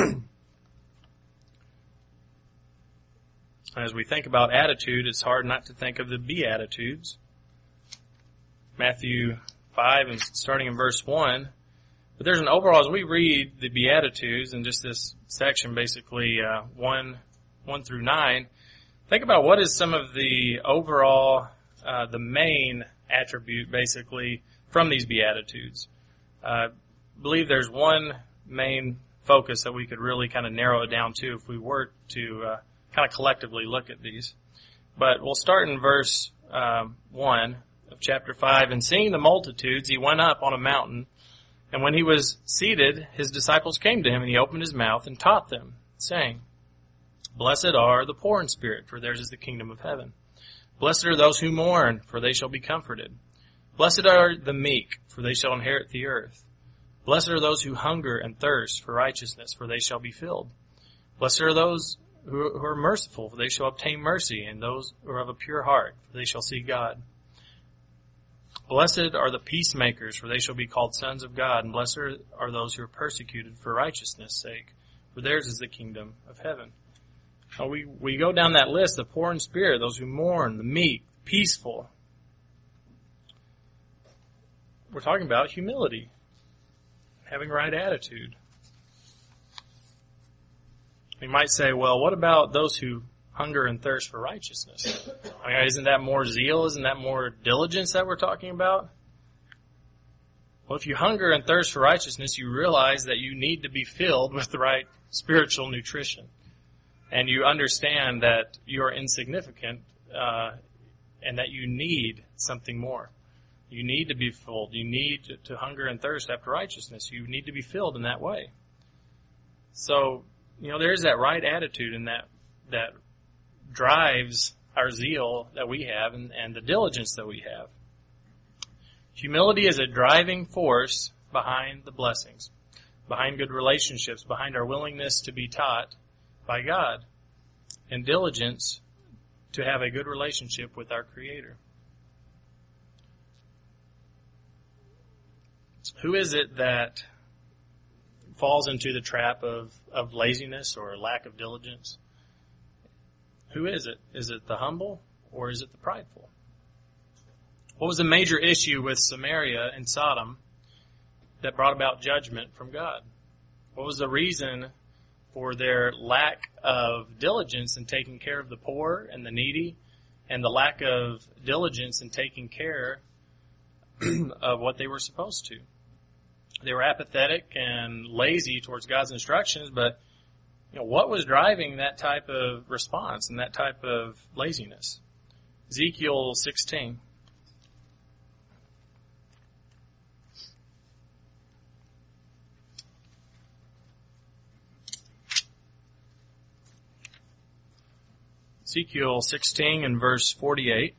As we think about attitude, it's hard not to think of the Beatitudes. Matthew five, and starting in verse one. But there's an overall, as we read the Beatitudes, and just this section, basically uh, one, one through nine, think about what is some of the overall, uh, the main attribute, basically, from these Beatitudes. Uh, I believe there's one main focus that we could really kind of narrow it down to if we were to uh, kind of collectively look at these. But we'll start in verse um, one of chapter five. And seeing the multitudes, he went up on a mountain. And when he was seated, his disciples came to him, and he opened his mouth and taught them, saying, Blessed are the poor in spirit, for theirs is the kingdom of heaven. Blessed are those who mourn, for they shall be comforted. Blessed are the meek, for they shall inherit the earth. Blessed are those who hunger and thirst for righteousness, for they shall be filled. Blessed are those who are merciful, for they shall obtain mercy, and those who are of a pure heart, for they shall see God. Blessed are the peacemakers, for they shall be called sons of God, and blessed are those who are persecuted for righteousness' sake, for theirs is the kingdom of heaven. Now we, we go down that list, the poor in spirit, those who mourn, the meek, peaceful. We're talking about humility. Having right attitude. You might say, well, what about those who hunger and thirst for righteousness? I mean, isn't that more zeal? Isn't that more diligence that we're talking about? Well, if you hunger and thirst for righteousness, you realize that you need to be filled with the right spiritual nutrition. And you understand that you are insignificant uh, and that you need something more. You need to be filled. You need to, to hunger and thirst after righteousness. You need to be filled in that way. So, you know, there's that right attitude and that that drives our zeal that we have and, and the diligence that we have. Humility is a driving force behind the blessings, behind good relationships, behind our willingness to be taught by God, and diligence to have a good relationship with our Creator. Who is it that falls into the trap of, of laziness or lack of diligence? Who is it? Is it the humble or is it the prideful? What was the major issue with Samaria and Sodom that brought about judgment from God? What was the reason for their lack of diligence in taking care of the poor and the needy, and the lack of diligence in taking care of what they were supposed to? They were apathetic and lazy towards God's instructions, but you know, what was driving that type of response and that type of laziness? Ezekiel sixteen. Ezekiel sixteen and verse forty-eight.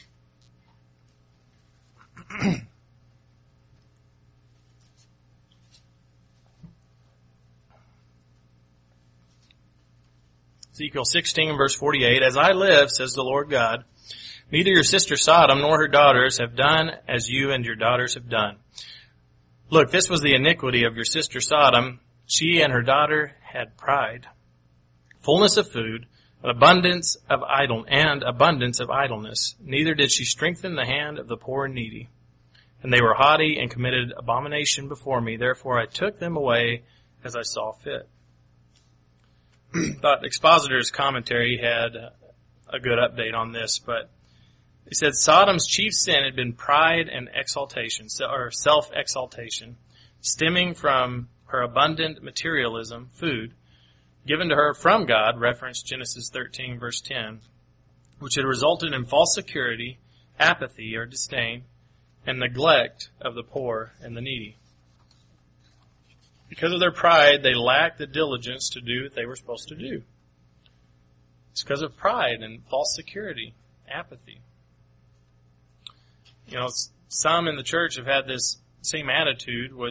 Ezekiel sixteen and verse forty-eight, As I live, says the Lord God, neither your sister Sodom nor her daughters have done as you and your daughters have done. Look, this was the iniquity of your sister Sodom. She and her daughter had pride, fullness of food, an abundance of idle and abundance of idleness. Neither did she strengthen the hand of the poor and needy. And they were haughty and committed abomination before me. Therefore I took them away as I saw fit. Thought Expositor's commentary had a good update on this, but he said Sodom's chief sin had been pride and exaltation, or self-exaltation, stemming from her abundant materialism, food, given to her from God, reference Genesis thirteen, verse ten, which had resulted in false security, apathy or disdain, and neglect of the poor and the needy. Because of their pride, they lacked the diligence to do what they were supposed to do. It's because of pride and false security, apathy. You know, some in the church have had this same attitude, which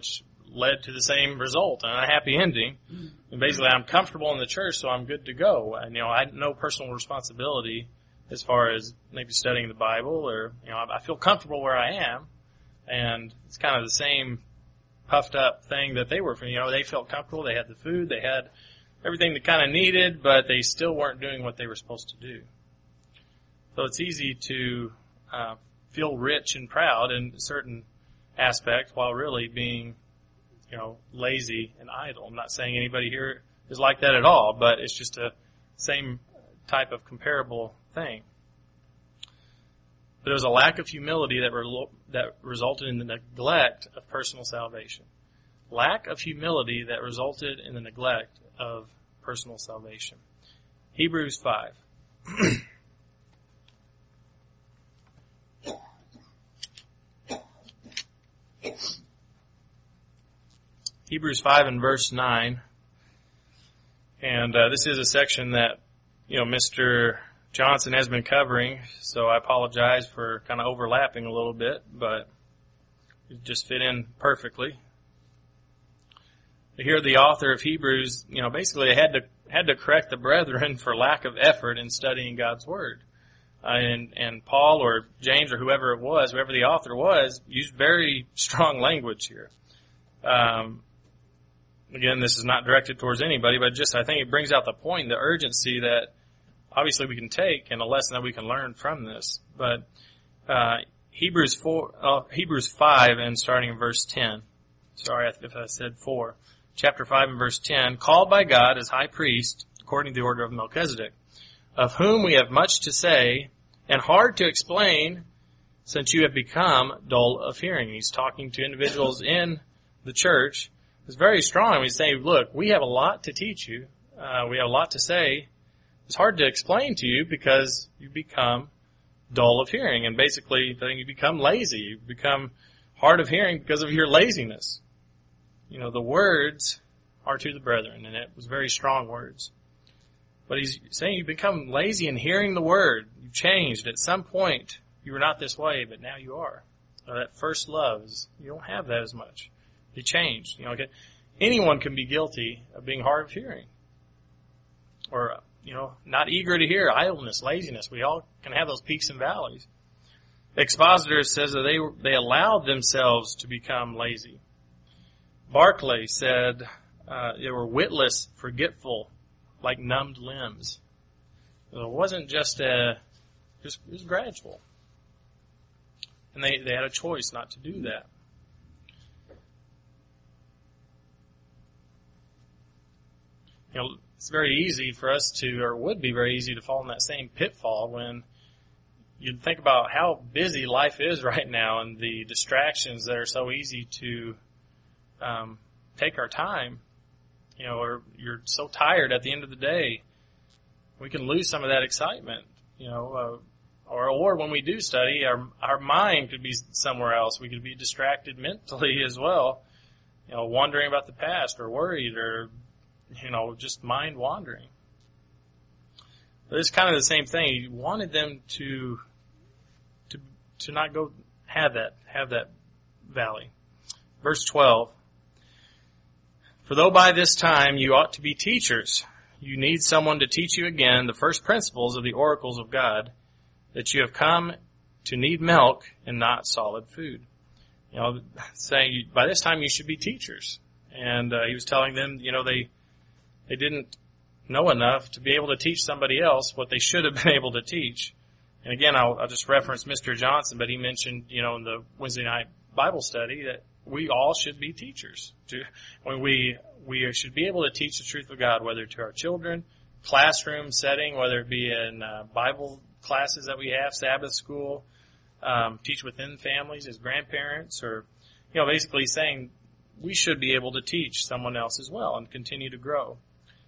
led to the same result, an unhappy ending. And basically, I'm comfortable in the church, so I'm good to go. And, you know, I had no personal responsibility as far as maybe studying the Bible, or, you know, I feel comfortable where I am. And it's kind of the same puffed up thing that they were, you know, they felt comfortable, they had the food, they had everything they kind of needed, but they still weren't doing what they were supposed to do. So it's easy to uh, feel rich and proud in certain aspects while really being, you know, lazy and idle. I'm not saying anybody here is like that at all, but it's just a same type of comparable thing. But there was a lack of humility that, re- that resulted in the neglect of personal salvation. Lack of humility that resulted in the neglect of personal salvation. Hebrews five. Hebrews five and verse nine. And uh, this is a section that, you know, Mister Johnson has been covering, so I apologize for kind of overlapping a little bit, but it just fit in perfectly. Here, the author of Hebrews, you know, basically had to had to correct the brethren for lack of effort in studying God's Word. Uh, and, and Paul or James or whoever it was, whoever the author was, used very strong language here. Um, again, this is not directed towards anybody, but just I think it brings out the point, the urgency that obviously we can take and a lesson that we can learn from this. But uh, Hebrews four, uh, Hebrews five, and starting in verse ten. Sorry if I said four. Chapter five and verse ten, called by God as high priest, according to the order of Melchizedek, of whom we have much to say and hard to explain, since you have become dull of hearing. He's talking to individuals in the church. It's very strong. He's saying, look, we have a lot to teach you. Uh, we have a lot to say. It's hard to explain to you because you become dull of hearing. And basically, you become lazy. You become hard of hearing because of your laziness. You know, the words are to the brethren, and it was very strong words. But he's saying you become lazy in hearing the word. You've changed. At some point, you were not this way, but now you are. So that first love, is, you don't have that as much. You changed. You know, okay? Anyone can be guilty of being hard of hearing. Or, you know, not eager to hear, idleness, laziness. We all can have those peaks and valleys. The expositor says that they they allowed themselves to become lazy. Barclay said uh, they were witless, forgetful, like numbed limbs. So it wasn't just a, just, it was gradual. And they, they had a choice not to do that. You know, it's very easy for us to, or would be very easy to fall in that same pitfall when you think about how busy life is right now and the distractions that are so easy to um, take our time. You know, or you're so tired at the end of the day, we can lose some of that excitement. You know, uh, or or when we do study, our our mind could be somewhere else. We could be distracted mentally as well. You know, wondering about the past, or worried, or you know, just mind wandering. But it's kind of the same thing. He wanted them to to to not go have that have that valley. Verse twelve. For though by this time you ought to be teachers, you need someone to teach you again the first principles of the oracles of God, that you have come to need milk and not solid food. You know, saying by this time you should be teachers. And uh, he was telling them, you know, they they didn't know enough to be able to teach somebody else what they should have been able to teach. And again, I'll, I'll just reference Mister Johnson, but he mentioned, you know, in the Wednesday night Bible study that we all should be teachers. To, when we we should be able to teach the truth of God, whether to our children, classroom setting, whether it be in uh, Bible classes that we have, Sabbath school, um, teach within families as grandparents, or you know, basically saying we should be able to teach someone else as well and continue to grow.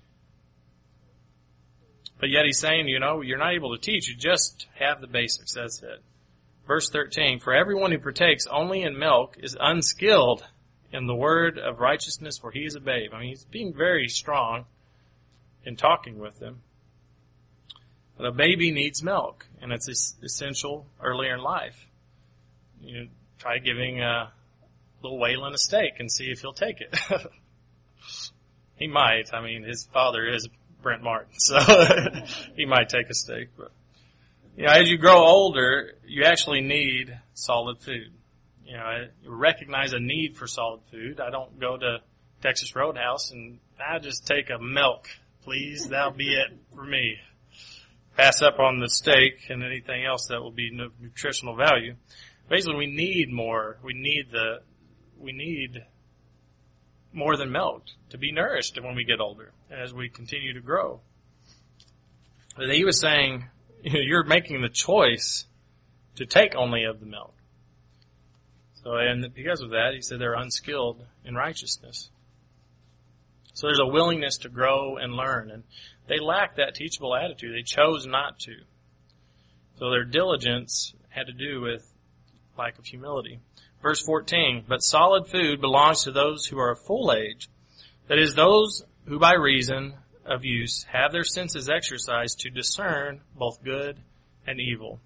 But yet he's saying, you know, you're not able to teach; you just have the basics. That's it. Verse thirteen, for everyone who partakes only in milk is unskilled in the word of righteousness, for he is a babe. I mean, he's being very strong in talking with them. But a baby needs milk, and it's essential earlier in life. You know, try giving a, little whale in a steak and see if he'll take it. He might. I mean, his father is Brent Martin, so he might take a steak. But you know, as you grow older, you actually need solid food. You know, you recognize a need for solid food. I don't go to Texas Roadhouse and I just take a milk, please. That'll be it for me. Pass up on the steak and anything else that will be no nutritional value. Basically, we need more. We need the, we need more than milk to be nourished when we get older, as we continue to grow. But he was saying, you know, you're making the choice to take only of the milk. So, and because of that, he said they're unskilled in righteousness. So there's a willingness to grow and learn, and they lack that teachable attitude. They chose not to. So their diligence had to do with lack of humility. Verse fourteen, but solid food belongs to those who are of full age, that is, those who by reason of use have their senses exercised to discern both good and evil.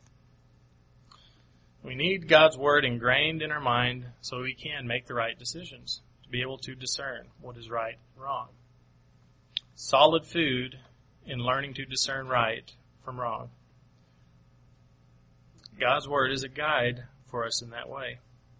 We need God's word ingrained in our mind so we can make the right decisions, to be able to discern what is right and wrong. Solid food in learning to discern right from wrong. God's word is a guide for us in that way.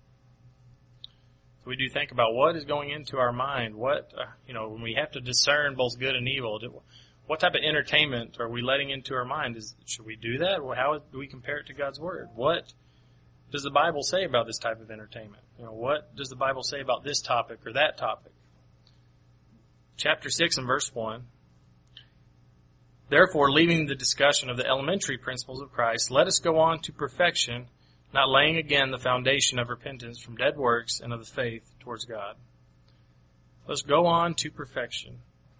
So we do think about what is going into our mind. What, uh, you know, when we have to discern both good and evil, what type of entertainment are we letting into our mind? Is, should we do that? Well, how do we compare it to God's word? What does the Bible say about this type of entertainment? You know, what does the Bible say about this topic or that topic? Chapter six and verse one. Therefore, leaving the discussion of the elementary principles of Christ, let us go on to perfection, not laying again the foundation of repentance from dead works and of the faith towards God. Let's go on to perfection.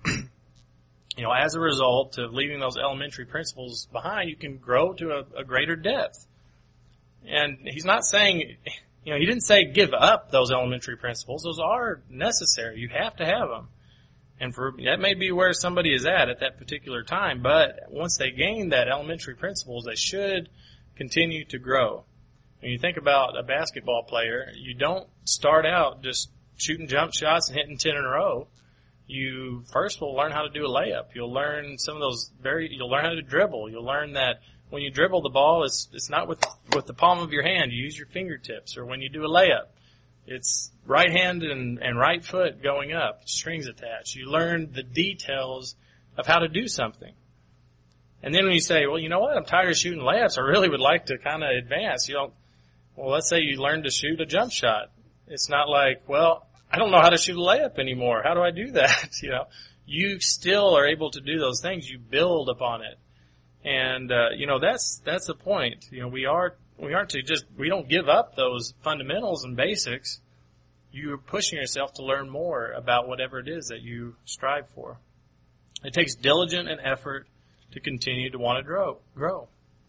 You know, as a result of leaving those elementary principles behind, you can grow to a, a greater depth. And he's not saying, you know, he didn't say give up those elementary principles. Those are necessary. You have to have them. And for that may be where somebody is at at that particular time, but once they gain that elementary principles, they should continue to grow. When you think about a basketball player, you don't start out just shooting jump shots and hitting ten in a row. You first will learn how to do a layup. You'll learn some of those very, you'll learn how to dribble. You'll learn that when you dribble the ball, it's, it's not with, with the palm of your hand. You use your fingertips. Or when you do a layup, it's right hand and, and right foot going up, strings attached. You learn the details of how to do something. And then when you say, well, you know what, I'm tired of shooting layups. I really would like to kind of advance. You know, well, let's say you learn to shoot a jump shot. It's not like, well, I don't know how to shoot a layup anymore. How do I do that? You know, you still are able to do those things. You build upon it. And, uh, you know, that's, that's the point. You know, we are, we aren't to just, we don't give up those fundamentals and basics. You're pushing yourself to learn more about whatever it is that you strive for. It takes diligence and effort to continue to want to grow, grow.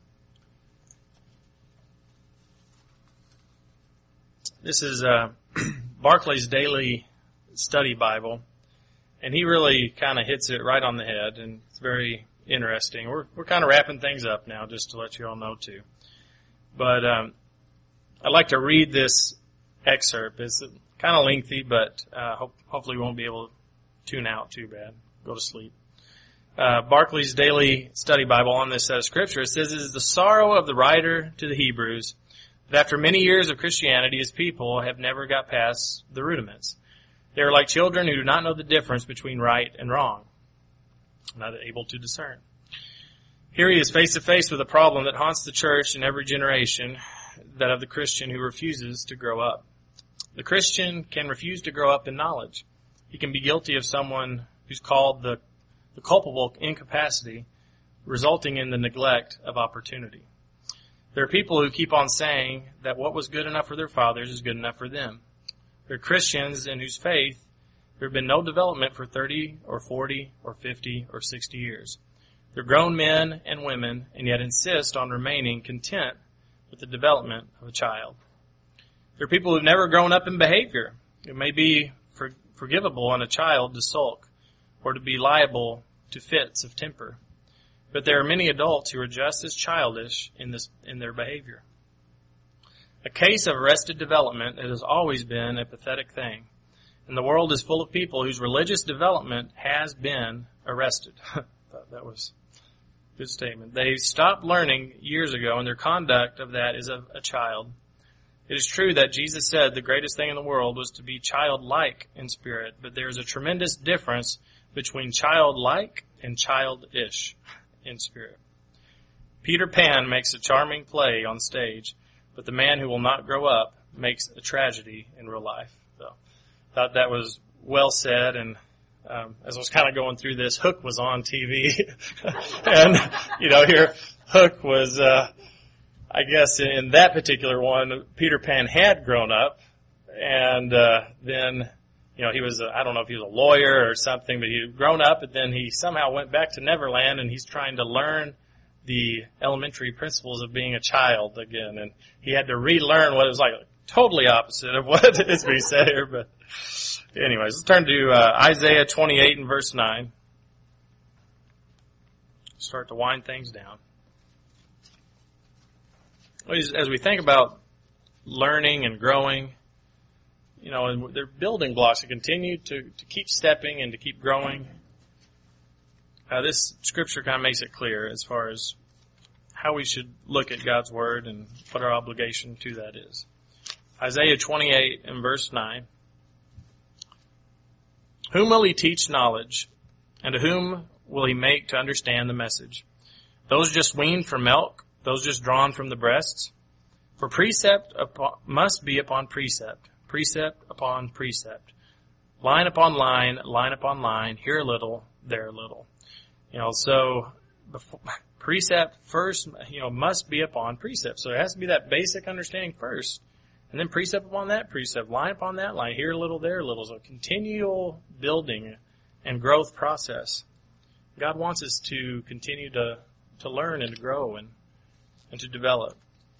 This is, uh, Barclay's Daily Study Bible, and he really kind of hits it right on the head, and it's very interesting. We're we're kind of wrapping things up now, just to let you all know too. But um, I'd like to read this excerpt. It's kind of lengthy, but uh, hope, hopefully we won't be able to tune out too bad. Go to sleep. Uh, Barclay's Daily Study Bible on this set of scripture, it says, "It is the sorrow of the writer to the Hebrews that after many years of Christianity, his people have never got past the rudiments. They are like children who do not know the difference between right and wrong, not able to discern. Here he is face to face with a problem that haunts the church in every generation, that of the Christian who refuses to grow up. The Christian can refuse to grow up in knowledge. He can be guilty of someone who's called the, the culpable incapacity, resulting in the neglect of opportunity. There are people who keep on saying that what was good enough for their fathers is good enough for them. There are Christians in whose faith there have been no development for thirty or forty or fifty or sixty years. They're grown men and women and yet insist on remaining content with the development of a child. There are people who've never grown up in behavior. It may be for, forgivable in a child to sulk or to be liable to fits of temper. But there are many adults who are just as childish in this in their behavior. A case of arrested development, it has always been a pathetic thing. And the world is full of people whose religious development has been arrested. I thought that was a good statement. They stopped learning years ago, and their conduct of that is of a child. It is true that Jesus said the greatest thing in the world was to be childlike in spirit, but there is a tremendous difference between childlike and childish in spirit. Peter Pan makes a charming play on stage, but the man who will not grow up makes a tragedy in real life. So, thought that was well said, and um, as I was kind of going through this, Hook was on T V, and you know, here Hook was, uh, I guess, in that particular one, Peter Pan had grown up, and uh, then, you know, he was, a, I don't know if he was a lawyer or something, but he had grown up, and then he somehow went back to Neverland, and he's trying to learn the elementary principles of being a child again, and he had to relearn what it was like, totally opposite of what is being said here. But anyways, let's turn to uh, Isaiah twenty-eight and verse nine. Start to wind things down. As we think about learning and growing, you know, and they're building blocks to continue to, to keep stepping and to keep growing. Uh, this scripture kind of makes it clear as far as how we should look at God's Word and what our obligation to that is. Isaiah twenty-eight and verse nine. Whom will he teach knowledge, and to whom will he make to understand the message? Those just weaned from milk, those just drawn from the breasts? For precept upon, must be upon precept, precept upon precept, line upon line, line upon line, here a little, there a little. You know, so before, precept first, you know, must be upon precept. So it has to be that basic understanding first. And then precept upon that precept, line upon that line, here a little, there a little. So a continual building and growth process. God wants us to continue to, to learn and to grow and, and to develop.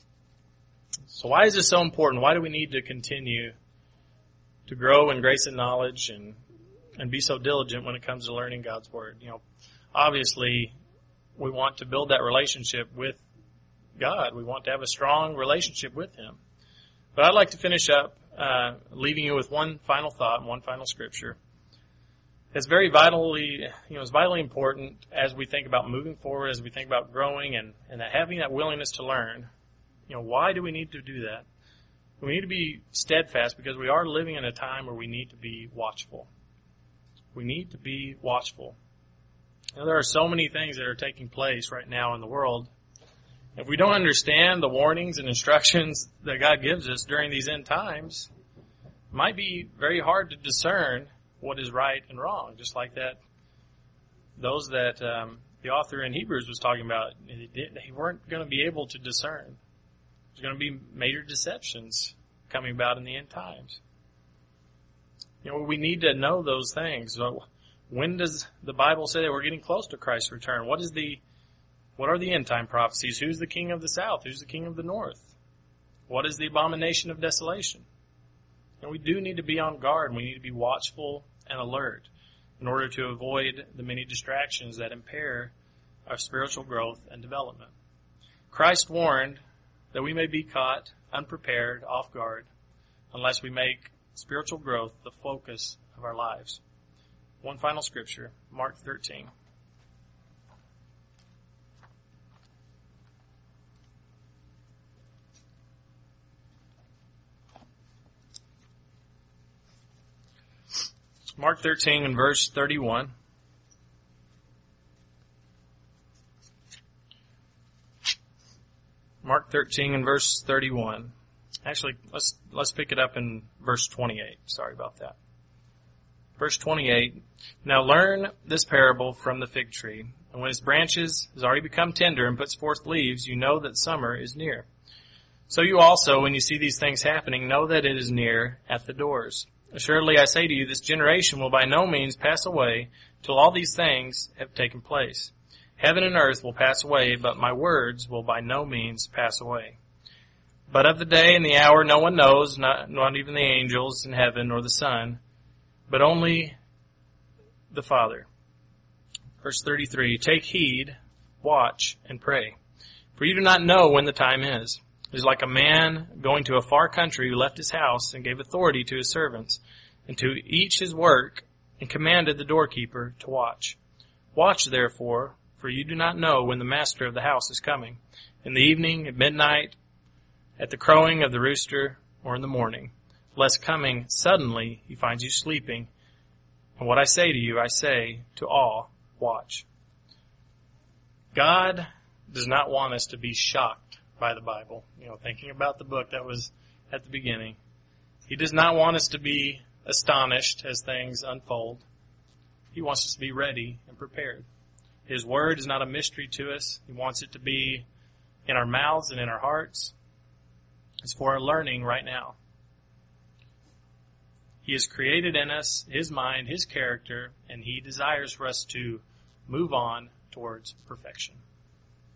So why is this so important? Why do we need to continue to grow in grace and knowledge and, and be so diligent when it comes to learning God's Word? You know, obviously, we want to build that relationship with God. We want to have a strong relationship with Him. But I'd like to finish up uh, leaving you with one final thought and one final scripture. It's very vitally, you know, it's vitally important as we think about moving forward, as we think about growing and, and having that willingness to learn. You know, why do we need to do that? We need to be steadfast because we are living in a time where we need to be watchful. We need to be watchful. Now, there are so many things that are taking place right now in the world. If we don't understand the warnings and instructions that God gives us during these end times, it might be very hard to discern what is right and wrong. Just like that, those that um, the author in Hebrews was talking about, they weren't going to be able to discern. There's going to be major deceptions coming about in the end times. You know, we need to know those things. So when does the Bible say that we're getting close to Christ's return? What is the What are the end time prophecies? Who's the king of the south? Who's the king of the north? What is the abomination of desolation? And we do need to be on guard, and we need to be watchful and alert in order to avoid the many distractions that impair our spiritual growth and development. Christ warned that we may be caught unprepared, off guard, unless we make spiritual growth the focus of our lives. One final scripture, Mark thirteen. Mark thirteen and verse thirty-one. Mark thirteen and verse thirty-one. Actually, let's let's pick it up in verse twenty-eight. Sorry about that. Verse twenty-eight. Now learn this parable from the fig tree. And when its branches has already become tender and puts forth leaves, you know that summer is near. So you also, when you see these things happening, know that it is near at the doors. Assuredly, I say to you, this generation will by no means pass away till all these things have taken place. Heaven and earth will pass away, but my words will by no means pass away. But of the day and the hour no one knows, not, not even the angels in heaven or the Son, but only the Father. Verse thirty-three, take heed, watch, and pray. For you do not know when the time is. It is like a man going to a far country who left his house and gave authority to his servants, and to each his work, and commanded the doorkeeper to watch. Watch therefore, for you do not know when the master of the house is coming, in the evening, at midnight, at the crowing of the rooster, or in the morning, lest coming suddenly he finds you sleeping. And what I say to you, I say to all, watch. God does not want us to be shocked by the Bible. You know, thinking about the book that was at the beginning. He does not want us to be astonished as things unfold. He wants us to be ready and prepared. His word is not a mystery to us. He wants it to be in our mouths and in our hearts. It's for our learning right now. He has created in us His mind, His character, and He desires for us to move on towards perfection.